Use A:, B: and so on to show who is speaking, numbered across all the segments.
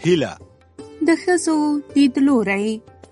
A: هیله
B: د ښځو لیدلوری.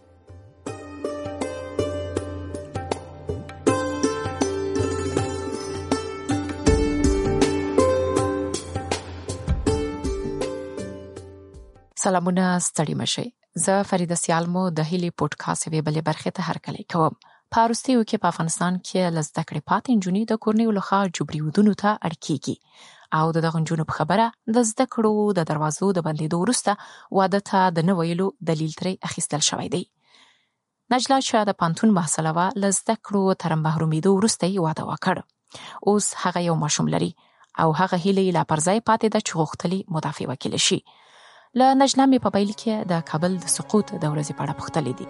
C: سلامونه، ستړي مشئ. زه فریده سیالمو د هیلې پودکاسټ یوې بلې برخې ته هرکلی کوم. په وروستیو کې په افغانستان کې له زده کړې پاتې نجونې د کورنیو لخوا جبري ودونو ته اړ کېږي او د دغو نجونو په خبره د زده کړو د دروازو د بندېدو وروسته واده ته د نه ویلو دلیل ترې اخیستل شوی دی. نجله چې د پوهنتون محصله وه، له زده کړو تر محرومېدو وروسته یې واده وکړ. اوس هغه یو ماشوم لري او هغه هیلې لا پر ځای پاتې ده چې غوښتلې مدافع وکیله شي. له نجله مې په پیل کې د کابل د سقوط د ورځې په اړه پوښتلې دي.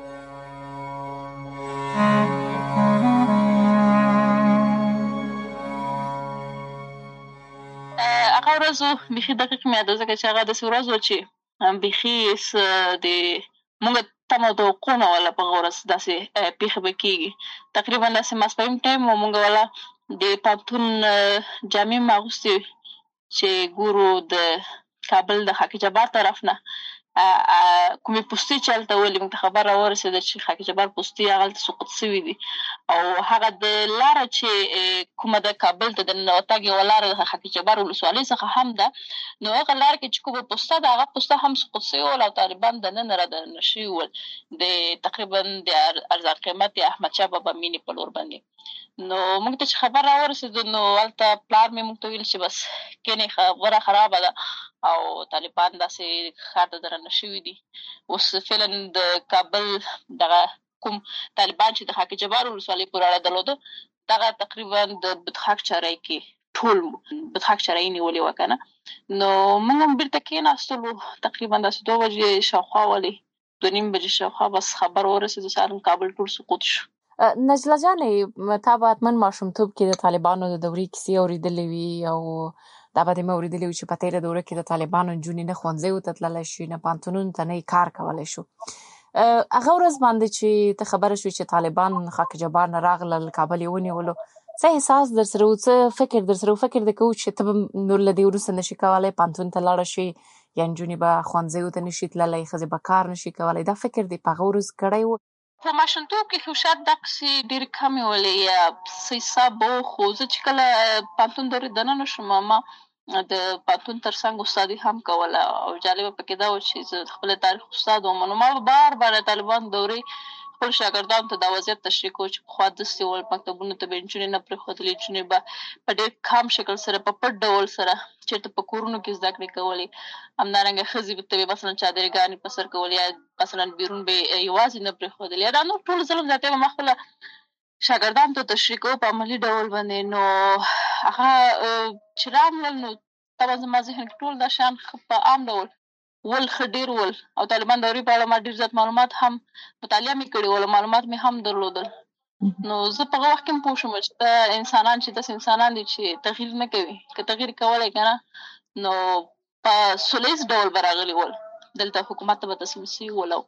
D: هغه ورځ بیخي دقیق مې یاد ده، ځکه چې هغه داسې ورځ وه چې بیخي د مونږ تمه او توقع نه وله په هغه ورځ داسې پېښې به کېږي. تقریبا داسې ماسپښین ټایم و، مونږ والا د پوهنتون جامې مې اغوستې وې چې ګورو د کابل د خاک جبار طرف نه کومې پوستې چې هلته ولې موږ ته خبر راورسېده چې خاک جبار پوستې هغلته سقوط سوي دي، او هغه د لاره چې کومه د کابل ته د ننوتګ یوه لاره د خاک جبار ولسوالۍ څخه هم ده، نو هغه لاره کې چې کومه پوسته ده هغه پوسته هم سقوط سوي ول او طالبان دننه رادننه شوي ول د تقریبا د ارزان قیمت د احمدشاه بابا مینې په لور باندې. نو موږ ته چې خبر راورسېدو نو هلته پلار مې موږ ته ویل چې بس کینې خبره خرابه ده او طالبان داسې ښار ته درنه شوي دي. اوس فعلا د کابل دغه کوم طالبان چې د خاک جبار ولسوالۍ پورې اړه درلوده، دغه تقریبا د بدخاک چارۍ کې ټول بدخاک چارۍ نیولې وه که نه. نو موږ هم بېرته کېناستلو، تقریبا داسې 2 بجې شاوخوا ولې 2:30 بجې شاوخوا بس خبر ورسېدو سالم کابل ټول سقوط شو.
C: نجله جانې، تا به حتما ماشومتوب کې د طالبانو د دورې کیسې اورېدلې وي او دا به دې مې اورېدلې وي چې په تېره دوره کې د طالبانو نجونې نه ښوونځیو ته تللی شي، نه پوهنتونونو ته، نه یې کار کولی شو. هغه ورځ باندې چې ته خبره شوې چې طالبان خاک جبار نه راغلل، کابل یې ونیولو، څه احساس در سره و، څه فکر در سره و؟ فکر دې کوو چې ته به نور له دې وروسته نشي کولی پوهنتون ته لاړه شي، یا نجونې به ښوونځیو ته نشي تللی، ښځې به کار نشي کولی؟ دا فکر دې په هغه ورځ کړی و؟
D: په ماشومتوب کې خو شاید دقسې ډېرې کمې ولې یا څه حساب به و، خو زه چې کله پوهنتون دورې دننه شوم ما د پوهنتون تر څنګ استادي هم کوله او جالبه پکې دا و چې زه د خپل تاریخ استاد وم، نو ما به بار بار د طالبانو دورې خپل شاګردانو ته دا وضعیت تشریح کوو چې پخوا داسې ول، مکتبونو ته به نجونې نه پرېښودلې، نجونې به په ډېر کم شکل سره په پټ ډول سره چېرته په کورونو کې زده کړې کولې. همدارنګه ښځې ته به مثلا چادرګانې په سر کولې یا مثلا بیرون به یوازې نه پرېښودلې، یا دا نور ټول ظلم زیاتې به ما خپله شاګردانو ته تشریح کوو په عملي ډول باندې. نو هغه چې راغلل نو طبعا زما ذهن کې ټول دا شیان ښه په عام ډول ول، ښه ډېر ول، او طالبان دورې په اړه ما ډېر زیات معلومات هم مطالعه مې کړې ول، معلومات مې هم درلودل. نو زه په هغه وخت کې هم پوه شوم چې دا انسانان چې داسې انسانان دي چې تغییر نه کوي، که تغییر کولی که نه نو په سوله ییز ډول به راغلي ول، دلته حکومت ته به تسلیم سوي ول او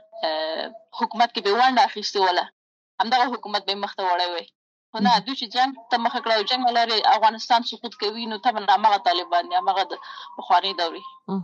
D: حکومت کې به یې ونډه اخیستې وله، همدغه حکومت به یې مخته وړی وی. خو نه، دوی چې جنګ ته مخه کړه او جنګ له لارې افغانستان سقوط کوي، نو طبعا همغه طالبان دي، همغه د پخوانۍ دورې.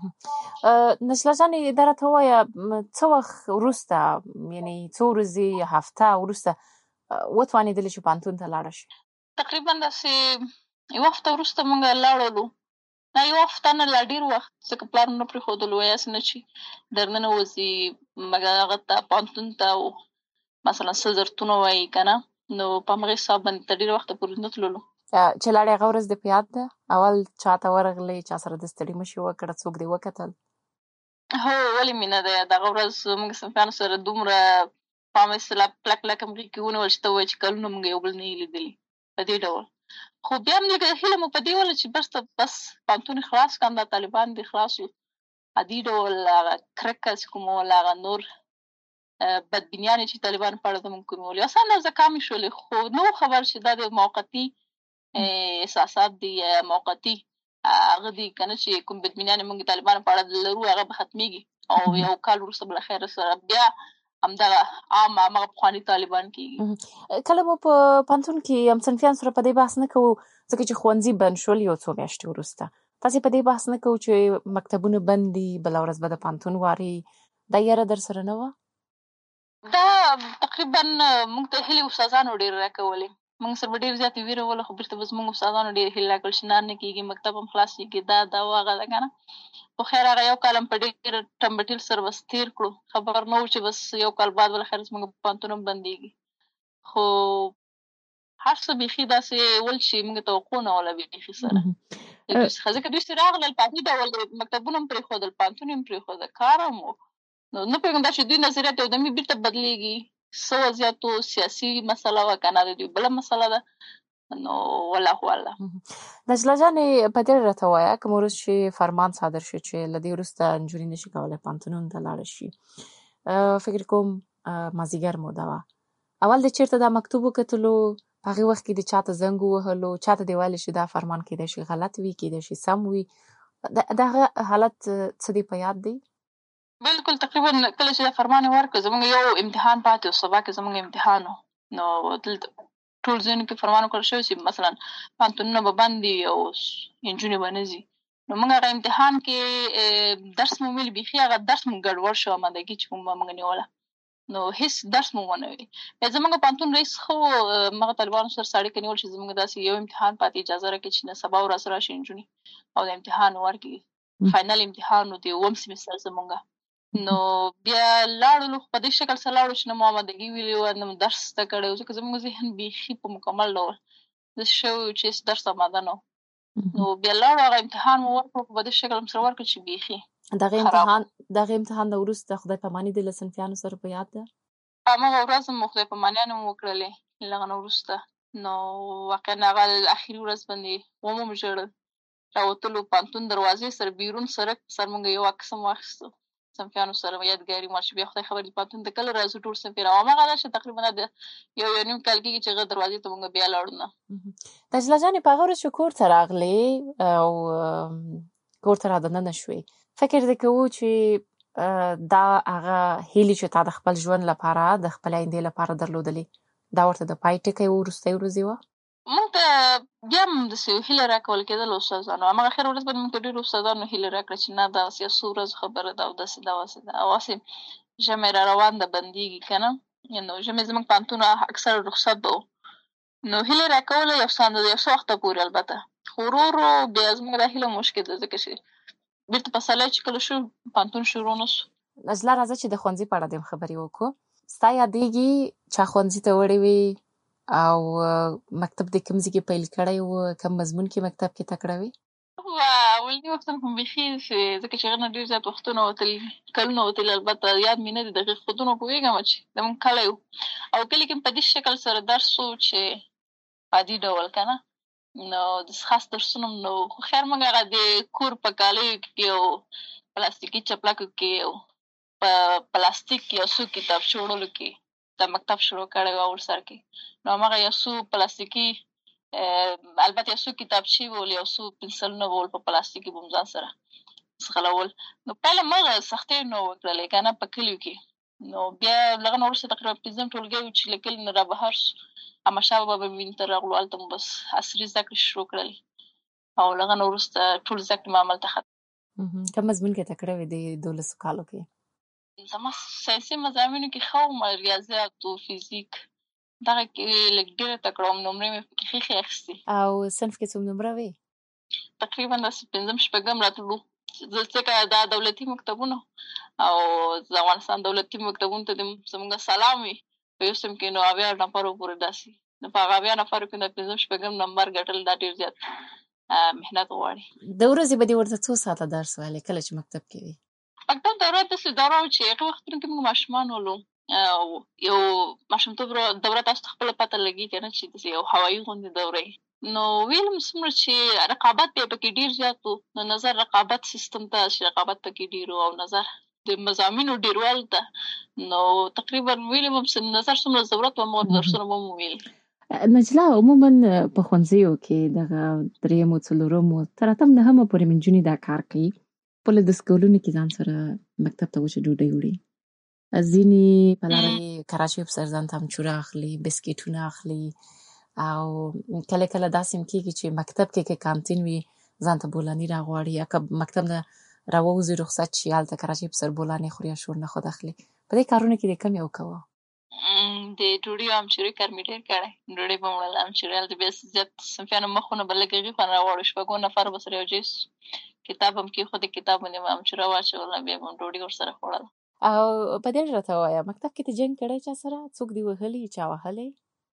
C: نجله جانې، دا راته ووایه څه وخت وروسته، یعنې څو ورځې یا هفته وروسته وتوانېدلې چې پوهنتون ته لاړه شي؟
D: تقریبا داسې 1 هفته وروسته موږ لاړلو، نه 1 هفته نه، لا ډېر وخت، ځکه پلار مو نه پرېښودلو، هسې نه چې درننه وځي مګر هغه ته پوهنتون ته مثلا څه ضرورتونه وایي که نه، نو په همغې حساب باندې تر ډېره وخته پورې نه تللو.
C: چې لاړې هغه ورځ دې په یاد ده؟ اول چا ته ورغلې، چا سره د ستړي مشي وکړه، څوک دې وکتل؟
D: هو، ولې مې نه ده یاد. هغه ورځ موږ صنفیانو سره دومره په عامه اصطلاح کلک همغږي کې ونیول چې ته ووایې چې کلونه موږ یو بل نه یې لیدلي په دې ډول. خو بیا هم لږه هیله مو په دې وله چې بس پوهنتون یې خلاص کړم، دا طالبان دې خلاص وو، عادي ډول هغه کرکه چې کومه وله، هغه نور بدبینیانې چې طالبانو په اړه زموږ کومې ولې اسان ورځه کمې شولې، خو نه وو خبر چې دا د موقتي احساسات دي یا موقتي هغه دي که نه، چې کوم بدبینیانې موږ طالبانو په اړه لرو هغه به ختمېږي او 1 کال وروسته به له خیره سره بیا همدغه عام همغه پخواني طالبان کېږي.
C: کله مو په پوهنتون کې هم صنفیانو سره په دې بحث نه کوو، ځکه چې ښوونځي بند شول 1 څو میاشتې وروسته، تاسې په دې بحث نه کوو چې مکتبونه بند دي، بله ورځ به د پوهنتون واري، دا یاره در سره نه وه؟
D: دا تقریبا موږ ته هیلې استادانو ډېر راکولې. موږ سره به ډېر زیاتې ویره وله، خو بېرته به زموږ استادانو ډېر هیلې راکړل چې نه کېږي، مکتب هم خلاصېږي، دا او هغه ده که نه. خو خیر هغه یو کال هم په ډېر ټمبټیل سره بس تېر کړو. خبر نه وو چې بس یو کال بعد بالاخره زموږ پوهنتون هم بندېږي. خو هر څه بیخي داسې ول چې موږ توقع نه وله بیخي سره د دوی څخه، ځکه دوی چې راغلل په عادي ډول مکتبونه هم پرېښودل، پوهنتون هم پرېښوده، کار هم و. نو نه پوهېږم دا چې دوی نظریات یودمي بېرته بدلېږي، څه وضعیت و، سیاسي مسله وه که نه د دوی بله مسله ده. نو والله اعلم.
C: نجله جانې په دې راته ووایه، کوم وروست چې فرمان صادر شو چې له دې وروسته نجونې نشي کولی پوهنتونونو ته لاړه شي، فکر کوم مازدیګر موده وه، اول د چېرته دا مکتوب وکتلو، په هغې وخت کې د چاته زنګ ووهلو، چاته دې ویلې چې دا فرمان کېدای شي غلط وي، کېدای شي سم وي، د هغه حالت څه دې په یاد دی؟
D: بلکل تقریبا کله چې دا فرمان یې ورکړ، زموږ یو امتحان پاتې و، سبا کې زموږ امتحان و. نو دلته ټول ځایونو کې فرمان وکړل شوی چې مثلا پوهنتونونه به بند دي او نجونې به نه ځي. نو موږ هغه امتحان کې درس مو ویل، بیخي هغه درس مو ګډوډ شو، امادګي چې کومه موږ نیوله، نو هېڅ درس مو ونه وی. بیا زموږ پوهنتون رئیس ښه و، هغه طالبانو سره اړیکه نیول چې زموږ داسې یو امتحان پاتې، اجازه راکړي چې نه سبا ورځ راشي نجونې او د امتحان ورکړي. فاینل امتحان و د اووم سیمستر زموږ. نو بیا لاړو، په دې شکل سره لاړو چې نه مو امادګي ویلې وه، نه مو درس زده کړی و، ځکه زموږ ذهن بیخي په مکمل ډول داسې شوی و چې هېڅ درس اماده نه و. نو بیا لاړو، هغه امتحان مو ورکړو، په دې شکل مو سره ورکړو چې بیخي
C: دغه امتحان نه وروسته خدای پاماني د له صنفیانو سره په یاد ده؟
D: هماغه ورځ مو خدای پامانیانې مو وکړلې له هغه نه وروسته. نو واقعا هغه اخري ورځ باندې ومو ژړل. راوتلو پوهنتون دروازې سره بیرون سړک سر موږ یو عکس هم واخیستو صنفیانو سره، یادګاري مو چې بیا خدای خبر دې پوهنتون ته کله راځو ټول صنفي. او هماغه ده چې تقریبا د یو نیم کال کېږي چې هغه دروازې ته موږ بیا لاړو نه.
C: نجله جانې، په هغه ورځ چې کور ته راغلې او کور ته رادننه شوې، فکر دې کوو چې دا هغه هیلې چې تا د خپل ژوند لپاره، د خپل آیندې لپاره درلودلې، دا ورته د پای ټکی وروستۍ ورځې وه؟
D: موږ ته بیا هم داسې هیله راکول کېدل استادانو. هماغه اخر ورځ باندې موږ ته ډېرو استادانو هیله راکړه چې نه دغسې یو څو ورځو خبره ده او داسې داسې ده، او هسې ژمی را روان ده، بندېږي که نه. نو ژمی زموږ پوهنتون اکثره رخصت به و. نو هیله یې راکوله یو څه وخته پورې البته. خو ورو ورو بیا زموږ دا هیله مشکله، ځکه چې بېرته پسرلی چې کله شو پوهنتون شروع نه سو.
C: نجله راځه چې د ښوونځي په اړه دې هم خبرې وکړو. ستا یادېږي چا ښوونځي ته وړې وې او مکتب دې کوم ځای کې پیل کړی و، کوم مضمون کې مکتب کې تکړه وې؟
D: اولني وختونه خو بیخي ځکه چې هغه نه ډېر زیات وختونه وتلي، کلونه وتلي، البته یاد مې نه دي دقیق، خو دومره پوهېږم چې زموږ کلی و او کلي کې په دې شکل سره درس و چې عادي ډول که نه، نو داسې خاص درسونه هم نه وو. خو خیر موږ هغه د کور په کالیو کې او پلاستیکي چپلکو کې او په پلاستیک یو څو کتابچې وړلو کې دا مکتب شروع کړی و ورسره کې. نو هماغه یو څو پلاستیکي البته یو څو کتابچې ول، یو څو پنسلونه به ول په پلاستیک کې به ځان سره ځغلول. نو پیل هماغه سختۍ نه وکړلې که نه په کلیو کې. نو بیا له هغه نه وروسته تقریبا پنځم ټولګی و چې له کلي نه را بهر سو، احمدشاه بابا مېنې ته راغلو، هلته مو بس عصري زده کړې شروع کړلې او له هغه نه وروسته ټول زده کړې مو هملته ختم.
C: کوم مضمون کې تکړه وې د 12 کالو کې؟
D: زما ساینسي مضامینو کې ښه وم، ریاضیات و، فیزیک، دغه کې لږ ډېره تکړه وم، نمرې مې پکې ښې اخیستې.
C: او صنف کې څوم نمره وې؟
D: تقریبا داسې پنځم شپږم راتلو، ځکه دا دولتي مکتبونه او د افغانستان دولتي مکتبونو ته زموږ سلام وي په یو صنف کې، نو 80 نفرو پورې داسې، نو په هغه 80 نفرو کې د پنځم شپږم نمبر ګټل دا ډېر زیات محنت غواړي.
C: د ورځې به دې ورته څو ساعته درس ویلی کله چې مکتب کې وې؟
D: مکتب دوره داسې دوره وه چې هغه وختونو کې موږ ماشومان ولو، یو ماشومتوب دوره تاسو ته خپله پته لګي که نه چې داسې یو هوایي غوندې دوره وي. نو ویلم څومره چې رقابت بیا پکې ډېر زیات و، نو نظر رقابت سیستم ته چې رقابت پکې ډېر و او نظر د مضامینو ډېروالو ته، نو تقریبا ویلم هم نظر څومره ضرورت و هماغه درسونه به مو ویل.
C: نجله، عموما په ښوونځیو کې دغه درېیمو، څلورمو تر اتم نهمه پورې نجونې دا کار کوي، خپلو د سکولونو کې ځان سره مکتب ته وچه ډوډۍ وړي، ځینې په لاره یې کراچۍ په سر ځان ته امچوره اخلي، بسکټونه اخلي، او کله کله داسې هم کېږي چې مکتب کې که کانتین وي ځان ته بولاني راغواړي یا که مکتب نه راووځي رخصت شي هلته که راځي په سر بولانې خوري یا شور نه خود اخلي. په دې کارونو کې د کم یو کوه؟
D: د ډوډۍ او امچوري کار مې ډېر کړی. ډوډۍ به مې وړله، امچوري هلته بیا زیات صنفیانو مخونه به لږ هغې خوا راواړو، شپږو نفر به سره یو ځای سو، کتاب هم کېښود، کتاب باندې مې امچوره واچوله، بیا به مې ډوډۍ ورسره خوړله.
C: او په دې راته ووایه مکتب کې ته جنګ کړی چا سره؟ څوک دې وهلي؟ چا وهلی؟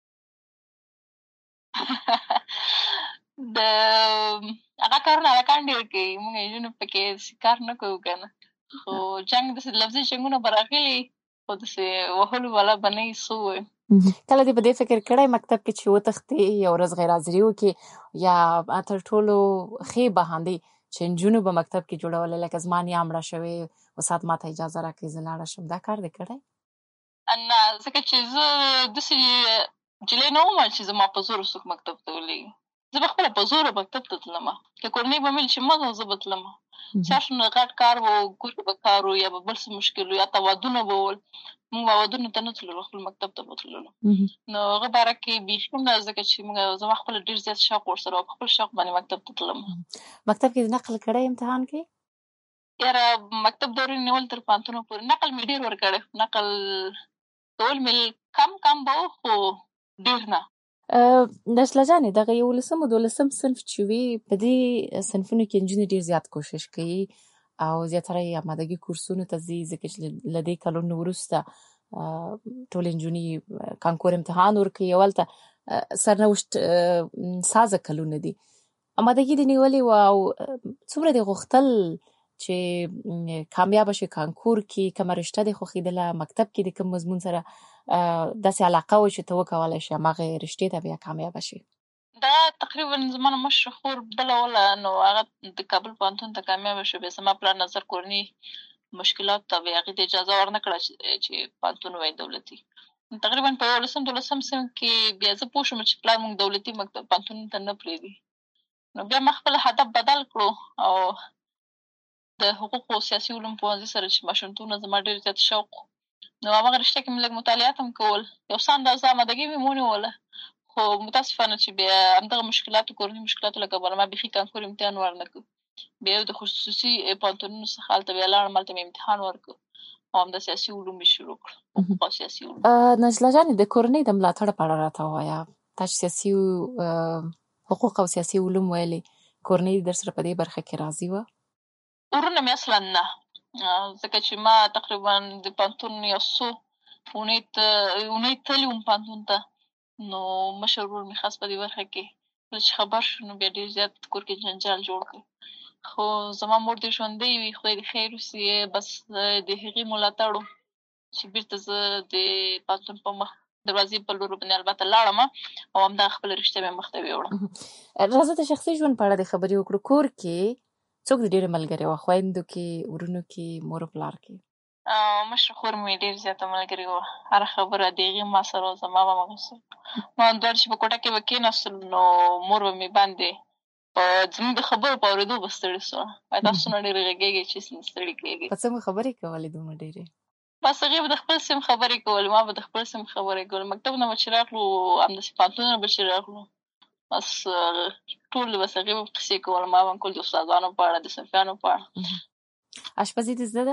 D: د هغه کارونه هلکان ډېر کوي، مونږ نجونو پکې داسې کار نه کوو که نه. خو جنګ داسې لفظي جنګونه به راغلي، خو داسې وهلو والا به نه وي، څه ووایم.
C: کله دې په دې فکر کړی مکتب کې چې وتښتې یو ورځ غیر حاضري وکړې، یا تر ټولو ښې بهاندې چې نجونو به مکتب کې جوړولې لکه زما نیا مړه شوې، استاد ما ته اجازه راکړئ زه لاړه شم، دا کار دې کړی؟
D: نه، ځکه چې زه داسې نجلۍ نه وم چې زما په زور څوک مکتب ته ولېږي. زه به خپله په زوره مکتب ته تلمه، که کورنۍ به مې ویل چې مه ځه، زه به تلمه. چې هر څومره غټ کار و، کور کې به کار و، یا به بل څه مشکل و، یا حتی ودونه به ول، مونږ به ودونو ته نه تللو، خپل مکتب ته به تللو. نو هغه باره کې بیخي نه، ځکه چې زما خپله ډېر زیات شوق ورسره و، په خپل شوق باندې مکتب ته تلم.
C: مکتب کې نقل کړی امتحان کې؟
D: یاره مکتب دورې نیول تر پوهنتونه پورې نقل مې ډېر ورکړی، نقل کول مې کم به و، خو ډېر نه.
C: نجله جانې دغه 11 او 12 صنف چې وي، په دې صنفونو کې نجونې ډېر زیات کوشش کوي او زیاتره یې آمادګي کورسونو ته ځي، ځکه چې له دې کلونو وروسته ټولې نجونې کانکور امتحان ورکوي او هلته سرنوشت سازه کلونه دي. آمادګي دې نیولې وه او څومره دې غوښتل چې کامیابه شي کانکور کې؟ کومه رشته دې خوښېدله؟ مکتب کې د کوم مضمون سره داسې علاقه وه چې ته وکولی شې هماغې رشتې ته بیا کامیابه شي؟
D: دا تقریبا زما نه مشره خور بله وله، نو هغه د کابل پوهنتون ته کامیابه شوه. بیا زما پلار نظر کورني مشکلاتو ته بیا هغې ته اجازه ورنه کړه چې پوهنتون ووایي دولتي. تقریبا په 11 صنف کې بیا زه پوه شوم چې پلار مونږ دولتي پوهنتونونو ته نه پرېږدي. نو بیا ما خپل هدف بدل کړو او د حقوقو او سیاسي علومو پوهنځي سره چې ماشومتوب نه زما ډېر زیات شوق و، نو هماغه رشته کې مې لږ مطالعات هم کول، یو څه اندازه آمادګي مې ونیوله. خو متاسفانه چې بیا همدغه مشکلاتو، کورني مشکلاتو له کبله ما بیخي کانکور امتحان ورنه کړ. بیا یو د خصوصي پوهنتونونو څخه هلته بیا لاړم، هلته مې امتحان ورکړ او همدا سیاسي علوم مې شروع کړل، حقوق او سیاسي علوم.
C: نجله جانې د کورنۍ د ملاتړ په اړه راته ووایه. تا چې سیاسي حقوق او سیاسي علوم ویلې، کورنۍ در سره په دې برخه کې راضي وه؟
D: ورونه مې اصلا نه، ځکه چې ما تقریبا د پوهنتون یو څو اونۍ تللې وم پوهنتون ته، نو مشر ورور مې خاص په دې برخه کې کله چې خبر شو نو بیا ډېر زیات کور کې جنجال جوړ کړ. خو زما مور دې ژوندۍ وي، خدای دې خیر وسي، بس د هغې ملاتړ و چې بېرته زه د پوهنتون په مخ دروازې په لور باندې البته لاړم او همدغه خپله رشته مې مخته ویوړه.
C: راځه د شخصي ژوند په اړه دې خبرې وکړو. کور کې څوک د ډېرې ملګرې وه؟ خویندو کې، ورونو کې، مور او پلار کې؟
D: مشره خور مې ډېر زیاته ملګرې وه، هره خبره د هغې ما سره وه، زما به هماغسې. ما دواړه چې په کوټه کې به کېناستلو نو مور به مې باندې په زموږ د خبرو په اورېدو به ستړې سوه، وایي تاسو څومره ډېرې غږېږئ چې ستړي کېږئ.
C: په څه مو خبرې کولې دومره ډېرې؟
D: بس هغې به د خپل سیم خبرې کولې، ما به د خپل سیم خبرې کولې. مکتب نه به چې راغلو، همداسې پوهنتون نه به چې راغلو، بس ټول بس هغې به قصې کول، ما به هم کول د استادانو په اړه، د صنفیانو په اړه.
C: اشپزي دې زده ده؟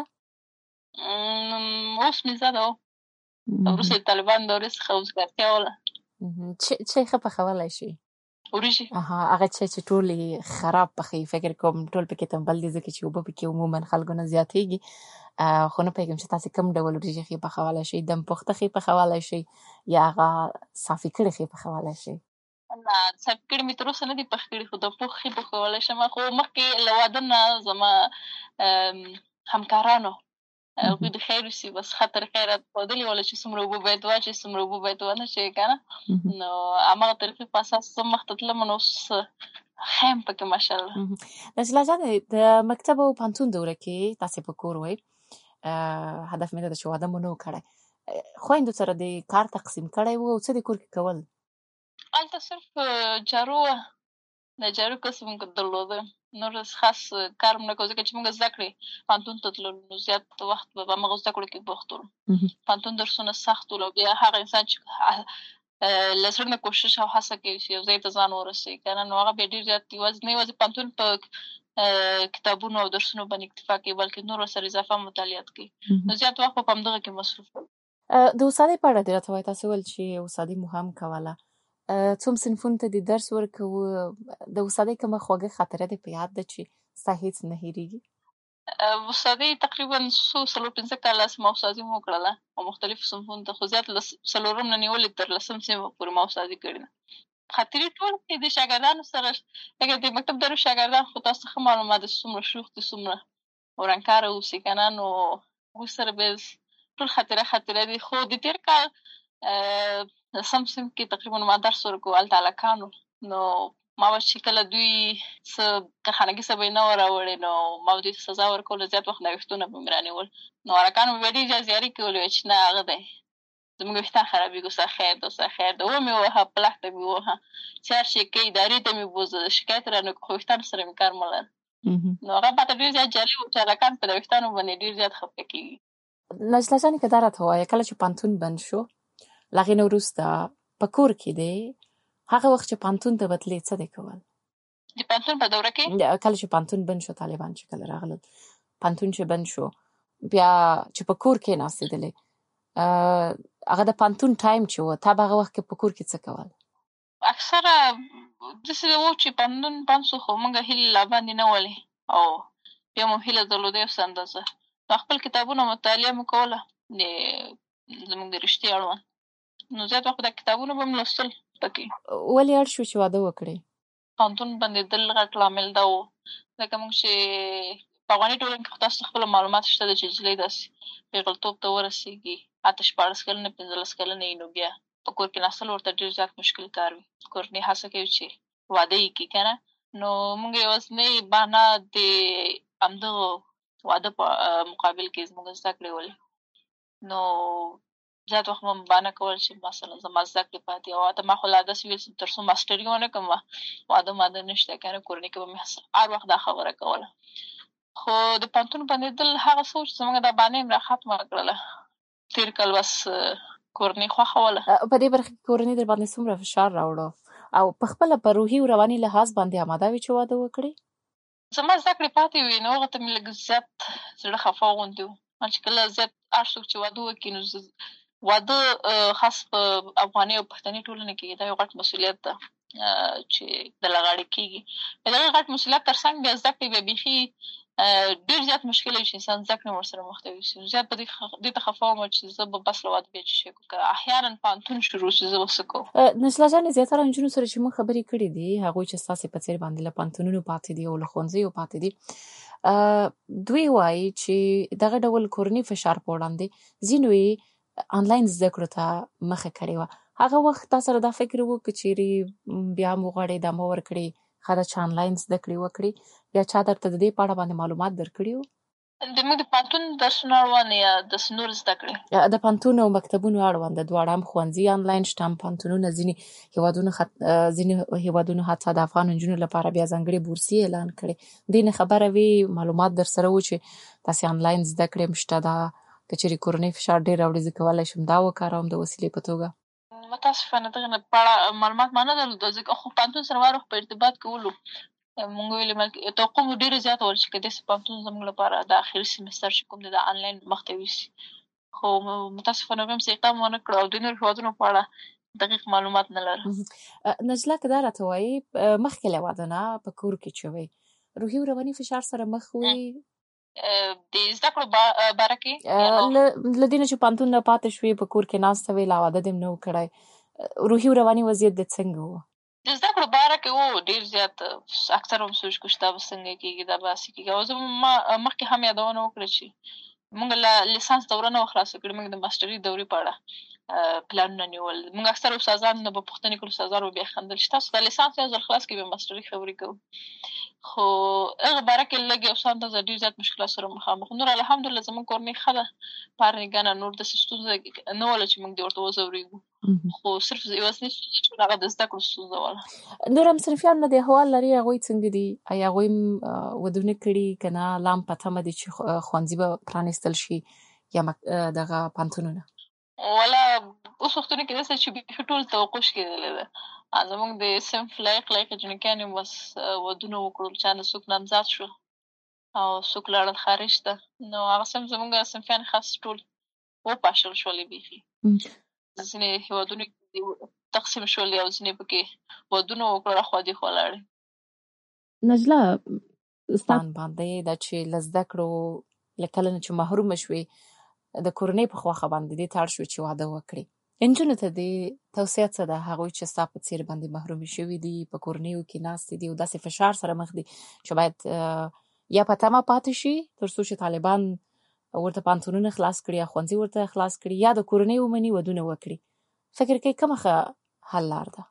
D: اوس مې زده وه، وروسته د طالبانو دورې څخه وزګارتیا وله.
C: چای ښه پخولی شي؟
D: وریژې؟
C: هغه چای چې ټول یې خراب پخوي، فکر کوم ټول پکې تنبل دي، ځکه چې اوبه پکې عموما خلکو نه زیاتېږي. خو نه پوهېږم چې تاسې کوم ډول وریژې ښې پخولی شئ؟ دم پخته ښې پخولی شئ یا هغه صافي کړې ښې پخولی شئ؟
D: نه، صافي کړې مې تر اوسه نه دي پخ کړي، خو د پوخ ښې پخولی شم. خو مخکې له واده نه زما همکارانو، هغوی د خیر وسي، بس ښه طریقه یې راته ښودلې وله چې څومره اوبه باید واچوې، څومره اوبه باید ونچوې که نه. نو هماغه طریقې په اساس زه مخته تلم، نو اوس ښه یم پکې ماشاءالله.
C: نجله جانې د مکتب او پوهنتون دوره کې تاسې په کور وئ، هدف مې دا ده چې واده مو نه و کړی، خویندو سره د کار تقسیم کړی و او څه د کور کې کول؟
D: هلته صرف جارو وه، د جارو کس مونږ درلوده، نور خاص کار مو نه کوو، ځکه چې مونږ زده کړې پوهنتون ته تللو، نو زیات وخت به په هماغه زده کړو کې بوخت وو. پوهنتون درسونه سخت ول او بیا هغه انسان چې له زړه نه کوشش او هڅه کوي چې یو ځای ته ځان ورسوي که نه، نو هغه بیا ډېر زیات نه یوازې پوهنتون په کتابونو او درسونو باندې اکتفا کوي، بلکې نور ورسره اضافه مطالعات کوي. نو زیات وخت په همدغه کې مصروف وي.
C: د استادۍ په اړه دې راته وایي، تاسو ویل چې استادي مو هم کوله، څوم صنفونو ته دې درس ورکوه، د استادۍ کومه خوږه خاطره دې په یاد ده چې ستا هېڅ نه هېرېږي؟
D: استادۍ تقریبا 4-5 کاله ما استادي مو وکړله او مختلفو صنفونو ته، خو زیات 4 نه نیولې تر 10 صنفه پورې ما استادي کړې ده. خاطرې ټول کې د شاګردانو سره لکه د مکتب درو شاګردان خو تاسو ته ښه معلومات دي څومره شوخ دي، څومره ورانکاره اوسي که نه، نو هغوی سره بیا ټول خاطره دي. خو د تېر کال 10 صنف کې تقریبا ما درس ورکوه، هلته هلکانو، نو ما به چې کله دوی څه خانګي څه به یې نه وه راوړې، نو ما به دوی ته سزا ورکوله، زیات وخت نوښتونه به مې رانیول. نو هلکانو به بیا ډېر زیات زیاري کولې چې نه هغه دی زموږ ویښتان خرابېږي، اوسه خیر ده اوسه خیر ده، ومې ووهه په لښته مې ووهه، چې هر شی کوي ادارې ته مې بوزه، شکایت رانه کړو، خو ویښتانو سره مې کار مه لره. نو هغه ماته ډېر زیات جالب و چې هلکان په ویښتانو باندې ډېر زیات خفه کېږي.
C: نجله جانې که دا راته ووایه، کله چې پوهنتون بند شو له هغې نه وروسته په کور کې دی، هغه وخت چې پوهنتون ته بتلې څه دې کول؟
D: د پوهنتون په دوره کې
C: کله چې پوهنتون بند شو، طالبان چې کله راغلل، پوهنتون چې بند شو، بیا چې په کور کې ناستېدلې، هغه د پوهنتون ټایم چې و، تا به هغه وخت کې په کور کې څه کول؟
D: اکثره داسې و چې پوهنتون بند شو، خو موږ هیلې لا باندې نه ولې او بیا مو هیله درلوده یو څه اندازه، نو خپل کتابونه مطالعه مو کوله زموږ د رشتې اړوند، نو زیات وخت دا کتابونه به مو لوستل پکې.
C: ولې اړ شو چې واده وکړې؟
D: پوهنتون بندېدل غټ لامل دا و، ځکه موږ چې په افغاني ټولنه کې خو تاسو ته خپله معلومات شته ده چې نجلۍ داسې پېغلتوب ته ورسېږي 18 کلنه 15 کلنه وي، نو بیا په کور کې ناستل ورته ډېر زیات مشکل کار وي. کورنۍ هڅه کوي چې واده یې کړي که نه، نو موږ یوازینۍ بهانه د همدغه واده په مقابل کې زموږ زده کړې ولې، نو زیات وخت مو بهانه کول چې مثلا زما زده کړې پاتې او حتی ما خو لا داسې ویل چې تر څو ماسټري ونه کړم واده نشته که نه، کورنۍ کې به مې هر وخت دا خبره کوله. خو د پوهنتون بندېدل هغه څه و چې زموږ دا بهانه یې راختمه کړله. تېر کال بس کورنۍ خوښه وله.
C: په دې برخه کې کورنۍ در باندې څومره فشار راوړه او په خپله په روحي او رواني لحاظ باندې آماده وې چې واده وکړې؟
D: زما زده کړې پاتې وې، نو هغه ته مې لږ زیات زړه خفه غوندې و، چې کله زیات هر څوک چې واده وکړي نو واده خاص په افغاني او پښتني ټولنه کې دا یو غټ مسؤلیت ده چې دله غاړې کېږي. د دغه غټ مسؤلیت تر څنګ بیا زده کړې بیا بیخي ډېر زیات مشکل وي چې انسان زده کړې ورسره مخته وي. زیات په دې ته خفه وم چې زه به بس له واده بیا چې شی کوم، که احیانا پوهنتون شروع شي زه به څه کوم.
C: نجله جانې، زیاتره نجونو سره چې موږ خبرې کړې دي، هغوی چې ستاسې په څېر باندې له پوهنتونونو پاتې دي او له ښوونځیو پاتې دي، دوی وایي چې دغه ډول کورني فشار په وړاندې ځینو یې آنلاین زده کړو ته مخه کړې وه. هغه وخت تا سره دا فکر و که چېرې بیا هم وغواړې ادامه ورکړې، ښه ده چې آنلاین زده کړې وکړې، یا چا درته د دې په اړه باندې معلومات درکړي وو؟
D: د موږ د پوهنتون درسونه اړوند یا داسې نور زده کړې؟
C: د پوهنتون او مکتبونو اړوند دواړه، هم ښوونځي آنلاین شته، هم پوهنتونونه. ځینې هېوادونو حتی د افغان نجونو لپاره بیا ځانګړې بورسي اعلان کړې. دې نه خبره وې، معلومات در سره و چې داسې آنلاین زده کړې هم شته، دا که چېرې کورنۍ فشار ډېر راوړي زه کولی شم دا وکاروم د وسیلې په توګه.
D: متاسفانه دغه نه په اړه معلومات ما نه درلوده، ځکه خو پوهنتون سره هر وخت په ارتباط کې ولو. مونږ ویلې توقع مو ډېره زیاته وه چې که داسې پوهنتون زموږ لپاره د آخري سیمستر چې کوم دی د آنلاین مخته یوسي، خو متاسفانه هغوی هم څه اقدام ونه کړ او د نورو هېوادونو په اړه دقیق معلومات نه لرم.
C: نجله، که دا راته وایي مخکې له واده نه په کور کې چې وئ، روحي او رواني فشار سره مخ وئ؟
D: د زده کړو باره کې
C: له دې نه چې پوهنتون نه پاتې شوې، په کور کې ناسته وې، لا واده دې هم نه و کړی، روحي او رواني وضعیت دې څنګه و؟
D: د زده کړو باره کې و ډېر زیات اکثر هم سوچ کوو چې دا به څنګه کېږي، دا به هسې کېږي. او زه ما مخکې هم یادونه وکړه چې موږ له لیسانس دوره نه وه خلاصه کړې، موږ د ماسټري دورې په اړه پلانونه نیول. موږ اکثر استادان نه به پوښتنې کړو، استادان به بیا خندل چې تاسو دا لیسانس یو ځل خلاص کړئ بیا ماسټري خبرې کوو. خو هغه باره کې لږ یو څه اندازه ډېر زیات مشکلات سره مخامخ. نور الحمدلله زموږ کورنۍ ښه ده، په هر نګانه نور داسې ستونزه نه وله چې موږ دې ورته وځورېږو، خو صرف یوازینۍ ستونزه چې هغه د زده کړو ستونزه وله.
C: نور هم صنفیان نه دې احوال لري، هغوی څنګه دي؟ ایا هغوی هم ودونه کړي که نه لا هم په تمه دي چې ښوونځي به پرانیستل شي یا دغه پوهنتونونه؟
D: والا اوس وختونو کې داسې چې بیخي ټول توقف کېدلی ده. زموږ د صنف لایق جنکیانې هم بس ودونه وکړل، چا نه څوک نامزاد شو او څوک لاړل خارج ته. نو هغه صنف زموږ صنفیان خاص ټول وپاشل شولې بیخي. ځینې هېوادونو کې تقسیم شولې او ځینې پکې ودونه وکړل، اخوا دېخوا لاړې.
C: نجله ستان باندې دا چې له زده کړو له کله نه چې محرومه شوې د کورنۍ په خواښه باندې دې ته اړ شوې چې واده وکړې. نجونو ته دې توصیه څه ده؟ هغوی چې ستا په څېر باندې محرومې شوي دي، په کورنیو کې ناستې دي او داسې فشار سره مخ دي چې باید یا په تمه پاتې شي تر څو چې طالبان ورته پوهنتونونه خلاص کړي یا ښوونځي ورته خلاص کړي، یا د کورنۍ ومني ودونه وکړي. فکر کوي کومه ښه حل لار ده؟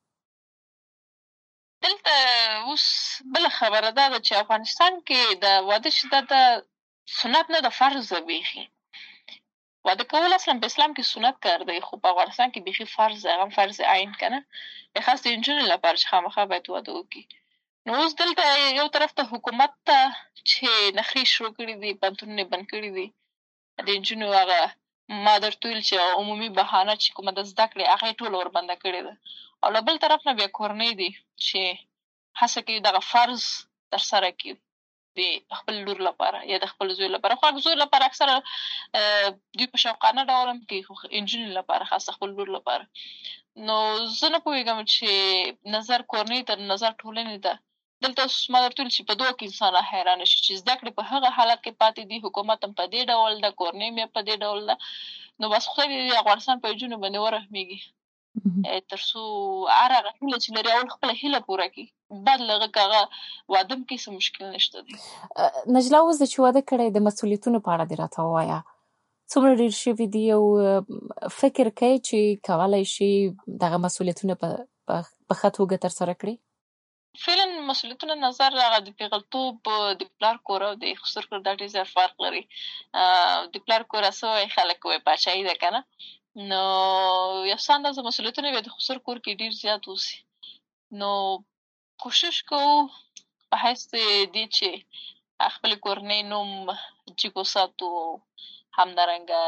D: دلته اوس بله خبره دا ده چې افغانستان کې د واده چې دا د سنت نه ده، فرض ده بیخي. واده کول اصلا په اسلام کې سنت کار دی، خو په افغانستان کې بیخي فرض دی، هغه هم فرض عین که نه، خاص د نجونو لپاره چې خامخا باید واده وکړي. نو اوس دلته یو طرف ته حکومت ته چې نخرې شروع کړي دي، پوهنتونونه یې بند کړي دي، د نجونو هغه ما درته ویل چې عمومي بهانه چې کومه د زده کړې هغه یې ټوله وربنده کړې ده. او له بل طرف نه بیا کورنۍ دي چې هڅه کوي دغه فرض ترسره کړي د خپل لور لپاره یا د خپل زوی لپاره. خو زوی لپاره اکثره دوی په شوقانه ډول هم کوي، خو نجونې لپاره خاصه خپل لور لپاره. نو زه نه پوهېږم چې نظر کورنۍ ته نظر ټولنې ته دلته اوس ما درته ویل چې په دوه کې انسان حیرانه شي چې زده کړې په هغه حالت کې پاتې دي، حکومت هم په دې ډول ده، کورنۍ هم په دې ډول ده. نو بس خدای دې د افغانستان په نجونو باندې ورحمېږي تر څو هر هغه هیله چې لري اول خپله هیله پوره کړي، بعد له هغه که هغه واده هم کوي څه مشکل نشته دی.
C: نجله اوس چې واده کړی د مسؤلیتونو په اړه دې راته ووایه، څومره ډېر شوي دي او فکر کوي چې کولی شي دغه مسؤلیتونه په ښه توګه ترسره کړي؟
D: فعلا مسؤلیتونه نظر هغه د پیغلتوب د پلار کور او د خسر کور دا ډېر زیات فرق لري. د پلار کور څه وایي خلک وایي پاچاهي ده که نه، نو یو څه اندازه مسؤلیتونه بیا د خسر کور کې ډېر زیات اوسي. نو کوشش کوو په حیث د دې چې خپلې کورنۍ نوم جګ وساتو، همدارنګه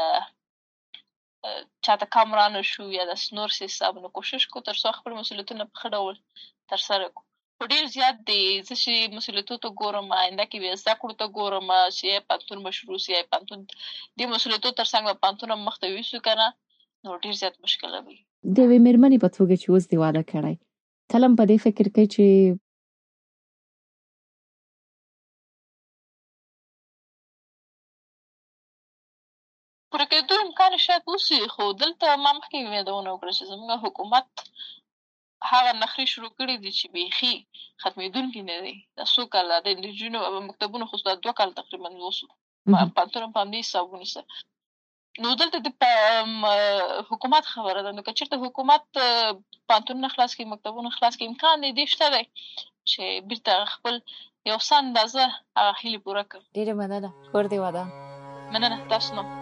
D: چاته کم را نه شو یا داسې نور څه حساب. نو کوشش کوو تر څو خپل مسؤلیتونه په ښه ډول ترسره کړو. خو ډېر زیات دی، زه چې مسؤلیتو ته ګورم، آینده کې بیا زده کړو ته ګورم چې یا پوهنتون به شروع سي یا پوهنتون دې مسؤلیتو تر څنګ به پوهنتون هم مخته یوسو که نه، نو ډېر زیات مشکله وي.
C: د یوې مېرمنې په توګه چې اوس دې واده کړی، کله هم په دې فکر کوي چې
D: پوره کېدو امکان شاید وسي، خو دلته ما مخکې یادونه وکړه چې زموږ حکومت هغه نخرې شروع کړي دي چې بیخي ختمېدونکي نه دي. دا څو کاله د نجونو مکتبونو خو دا 2 کاله تقریبا وسو، پوهنتون هم په همدې حساب ونیسه. نو دلته د حکومت خبره ده. نو که چېرته حکومت پوهنتونونه خلاص کړي، مکتبونه خلاص کړي، امکان دی دې شته دی چې بېرته خپل یو څه اندازه هغه هیلې پوره کړي.
C: ډېره مننه. کور دې ودان.
D: مننه تاسو نه.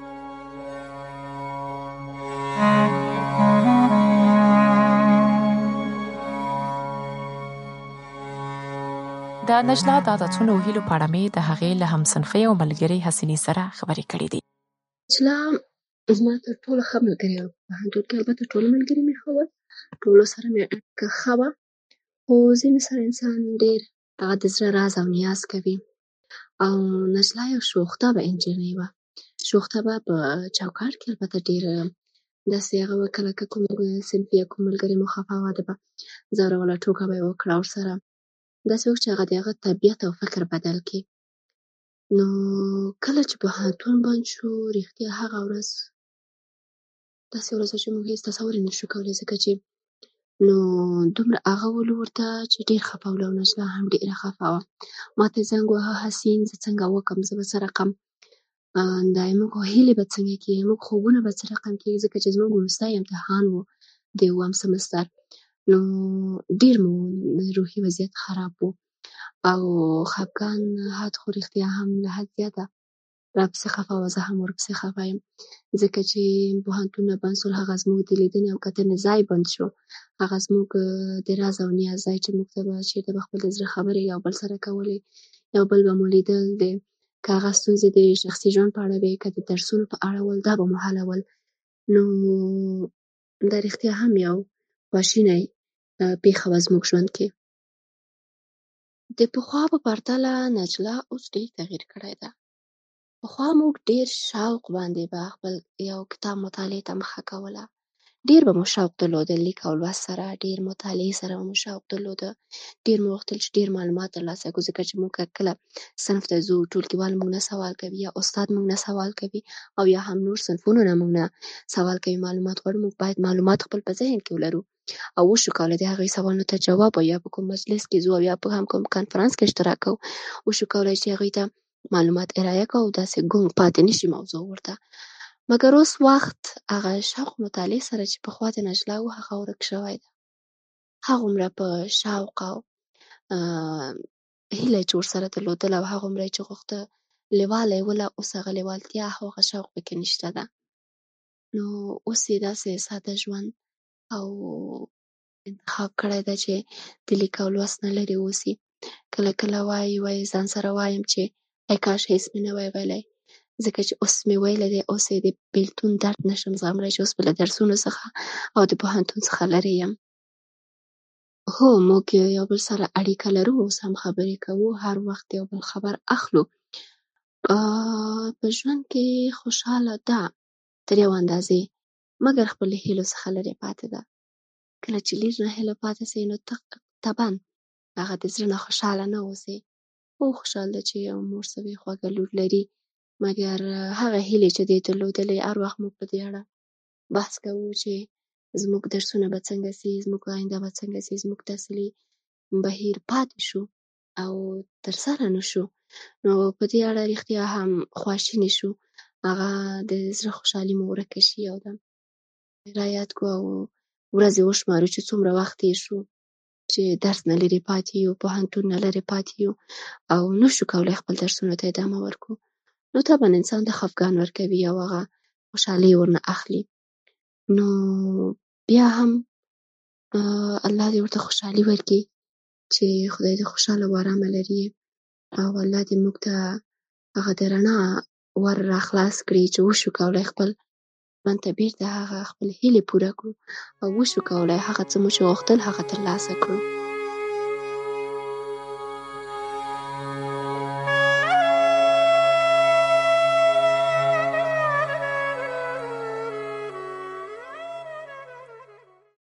C: د نجله د عادتونو او هیلو په اړه مې د هغې له همصنفۍ او ملګرې حسینې سره خبرې کړې دي.
A: نجله زما تر ټولو ښه ملګرې وه. په پوهنتون کې البته ټول ملګري مې ښه ول، ټولو سره مې اړیکه ښه وه، خو ځینو سره انسان ډېر هغه د زړه راز او نیاز کوي. او نجله یو شوخطبه نجلۍ وه. شوخطبه په چوکاټ کې البته ډېر داسې هغه وه، کله که کوم صنفي یا کوم ملګري مو خفه واده به ځوروله، ټوکه به یې وکړه ورسره. داسې وخت چې هغه د هغه طبیعت او فکر بدل کړي. نو کله چې پوهنتون بند شو، رښتیا هغه ورځ داسې ورځ وه چې موږ هېڅ تصور یې نه شو کولی، ځکه چې نو دومره هغه ولو ورته چې ډېر خفه وله او نجله هم ډېره خفه وه. ما ته یې زنګ واهه، حسین زه څنګه وکړم، زه به څه رقم دا زموږ هیلې به څنګه کېږي، زموږ خوبونه به څه رقم کېږي، ځکه چې زموږ وروستی امتحان و د 2م سمستر. نو ډېر مو روحي وضعیت خراب و او خفګان حد خو رښتیا هم له حد زیاته راپسې خفه وه، زه هم ورپسې خفه یم، ځکه چې پوهنتونونه بند شول، هغه زموږ د لیدنې او کتنې ځای بند شو، هغه زموږ د راز او نیاز ځای چې موږ ته به چېرته به خپل د زړه خبرې یو بل سره کولې، یو بل به مو لیدل، که هغه ستونزې د شخصي ژوند په اړه وې، که د درسونو په اړه ول، دا به مو حلول. نو دا رښتیا هم یو خواشینی پېښه وه زموږ ژوند کې. د پخوا په پرتله نجله اوس ډېر تغییر کړی ده. پخوا موږ ډېر شوق باندې به خپل یو کتاب مطالعې ته مخه کوله. ډېر به مو شوق درلوده لیک او لوست سره، ډېر مطالعې سره به مو شوق درلوده. ډېر مو غوښتل چې ډېر معلومات ترلاسه کړو، ځکه چې موږ کله صنف ته ځو ټولګیوال موږ نه سوال کوي یا استاد موږ نه سوال کوي او یا هم نور صنفونو نه موږ نه سوال کوي، معلومات غواړو. موږ باید معلومات خپل په ذهن کې ولرو او وشو کولی د هغوی سوالونو ته جواب وایو، یا په کوم مجلس کې ځو او یا په هم کوم کنفرانس کې اشتراک کوو، وشو کولی چې هغوی ته معلومات ارایه کوو او داسې ګونګ پاتې نه شي موضوع ورته. مګر اوس وخت هغه شوق مطالعې سره چې پخوا د نجله و هغه ورک شوی ده. هغومره په شوق او هیله چې ورسره درلودله او هغومره یې چې غوښته لیواله یې وله، اوس هغه لیوالتیا او هغه شوق پکې نشته ده. نو اوس یې داسې ساده ژوند او انتخاب کړی ده چې د لیک او لوست نه لرې اوسي. کله کله وایي ځان سره وایم چې ای کاش هېڅ مې نه وای ویلی، ځکه چې اوس مې ویلی دی، اوس یې د بېلتون درد نشم زغملی چې اوس به له درسونو څخه او د پوهنتون څخه لرې یم. هو، موږ یو بل سره اړیکه لرو، اوس هم خبرې کوو، هر وخت یو بل خبر اخلو. په ژوند کې خوشحاله ده تر یو اندازې، مګر خپل له هیلو څخه لرې پاتې ده. کله چې لږ نه هیله پاتې سي نو طبعا هغه د زړه نه خوشحاله نه اوسې. هو، خوشحال ده چې یو مور سوې خوږه لور لري، مګر هغه هیلې چې دې درلودلې، هر وخت موږ په دې اړه بحث کوو چې زموږ درسونه به څنګه سي، زموږ آینده به څنګه سي، زموږ تحصیلي بهیر پاتې شو او ترسره نه شو. نو په دې اړه رښتیا هم خواشیني شو، هغه د زړه خوشحالي مو ورکه شي. او د رایاد کو او ورځې وشمارو چې څومره وخت تېر شو چې درس نه لرې پاتې یو، پوهنتون نه لرې پاتې یو او نه شو کولی خپل درسونو ته ادامه ورکړو. نو طبعا انسان ته خفګان ورکوي او هغه خوشحالي ورنه اخلي. نو بیا هم الله دې ورته خوشحالي ورکړي چې خدای دې خوشحاله او ارامه لري او الله دې موږ ته هغه د رڼا ور راخلاص کړي چې وشو کولی خپل ژوند ته بیرته هغه خپل هیلې پوره کړو او وشو کولی هغه څه مو چې غوښتل هغه ترلاسه کړو.